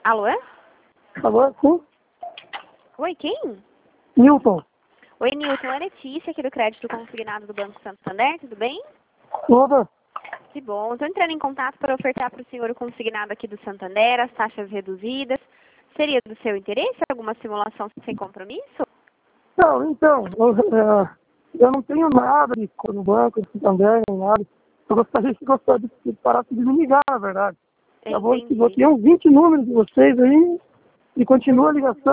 Alô? Alô, sim? Oi, quem? Newton. Oi, Nilton. É Letícia aqui do Crédito Consignado do Banco Santander, tudo bem? Opa. Que bom. Estou entrando em contato para ofertar para o senhor o consignado aqui do Santander, as taxas reduzidas. Seria do seu interesse alguma simulação sem compromisso? Não, então, eu não tenho nada de conta no banco, Santander, nem nada. Eu gostaria de parar de me ligar, na verdade. Eu Entendi. bloqueei uns 20 números de vocês aí e continua a ligação.